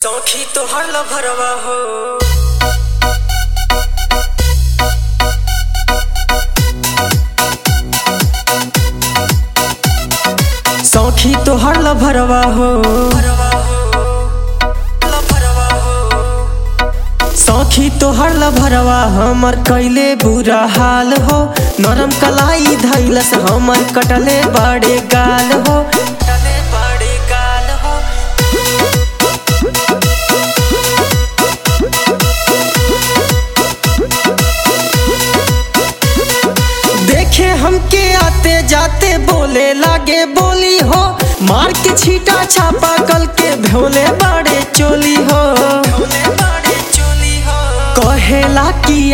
सौखी तोहर लभरवा हो। सौखी तोहर लभरवा हो। सौखी तोहर लभरवा हमर कैले बुरा हाल हो। नरम कलाई धैलस हमर कटले बड़े गाल हो। देखे हमके आते जाते बोले लागे बोली हो। मार के छीटा छापा कल के भोले बड़े चोली हो। कहेला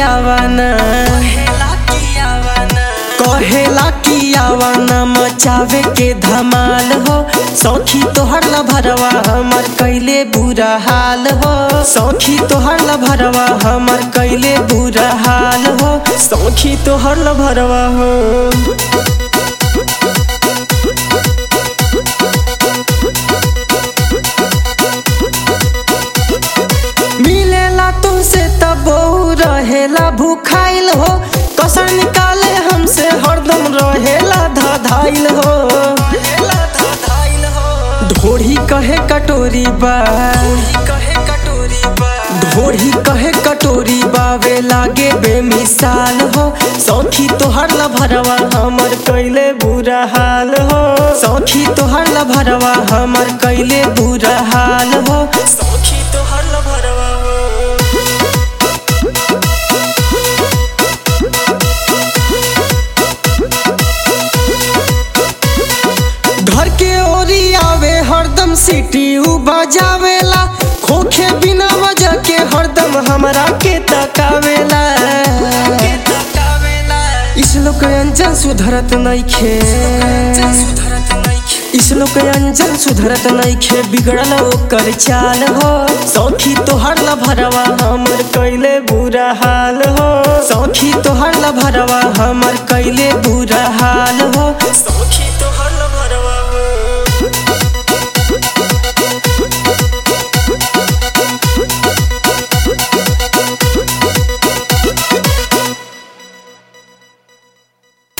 कियावाना मचावे के धमाल हो। सौखी तोहर लभरवा हमर कैले बुरा हाल हो। सौखी तोहर लभरवा हमर कैले बुरा हाल हो। सौखी तोहर लभरवा हो। मिलेला तुमसे तब बहु रहेला भूखाइल हो। कसर निकाले हमसे हरदम रहेला धधाइल हो। ढोढ़ी कहे कटोरी बा, ढोढ़ी कहे कटोरी बावे लागे बेमिसाल हो। सौखी तोहर लभरवा हमर कैले बुरा हाल हो। सौखी तोहर लभरवा हमर कैले बुरा हाल हो। सौखी तोहर लभरवा हो। घर के ओरी आवे हरदम सीटी उ बजावेला। खोखे बिना वजह के हरदम हमरा के तकावेला। इस लोग अंजन सुधरत नइखे, इस लोग अंजन सुधरत नइखे बिगड़ल ओकर चाल हो। सौखी तोहर लभरवा हमर कैले बुरा हाल हो। सौखी तोहर लभरवा हमर कैले बुरा हाल हो। सौखी तोहर